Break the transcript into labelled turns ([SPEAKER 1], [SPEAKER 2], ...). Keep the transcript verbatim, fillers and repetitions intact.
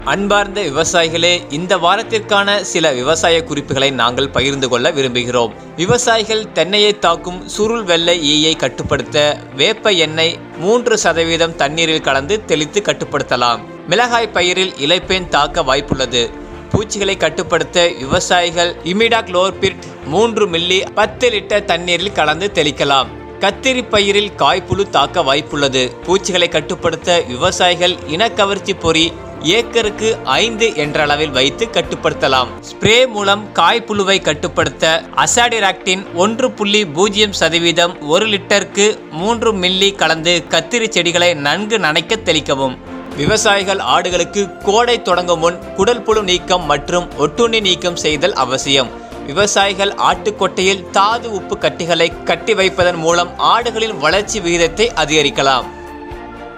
[SPEAKER 1] அன்பார்ந்த விவசாயிகளே, இந்த வாரத்திற்கான சில விவசாய குறிப்புகளை நாங்கள் பகிர்ந்து கொள்ள விரும்புகிறோம். விவசாயிகள் தென்னையை தாக்கும் சுருள் வெள்ளை ஈயை கட்டுப்படுத்த வேப்ப எண்ணெய் மூன்று சதவீதம் தண்ணீரில் கலந்து தெளித்து கட்டுப்படுத்தலாம். மிளகாய் பயிரில் இலைப்பேன் தாக்க வாய்ப்புள்ளது. பூச்சிகளை கட்டுப்படுத்த விவசாயிகள் இமிடாக்ளோபிரிட் மூன்று மில்லி பத்து லிட்டர் தண்ணீரில் கலந்து தெளிக்கலாம். கத்திரி பயிரில் காய்ப்புழு தாக்க வாய்ப்புள்ளது. பூச்சிகளை கட்டுப்படுத்த விவசாயிகள் இனக்கவர்ச்சி பொறி ஏக்கருக்கு ஐந்து என்ற அளவில் வைத்து கட்டுப்படுத்தலாம். ஸ்ப்ரே மூலம் காய்ப்புழுவை கட்டுப்படுத்த அசாடிராக்டின் ஒன்று புள்ளி பூஜ்ஜியம் சதவீதம் ஒரு லிட்டருக்கு மூன்று மில்லி கலந்து கத்திரி செடிகளை நன்கு நனைக்க தெளிக்கவும். விவசாயிகள் ஆடுகளுக்கு கோடை தொடங்கும் முன் குடல் புழு நீக்கம் மற்றும் ஒட்டுண்ணி நீக்கம் செய்தல் அவசியம். விவசாயிகள் ஆட்டுக்கொட்டையில் தாது உப்பு கட்டிகளை கட்டி வைப்பதன் மூலம் ஆடுகளின் வளர்ச்சி விகிதத்தை அதிகரிக்கலாம்.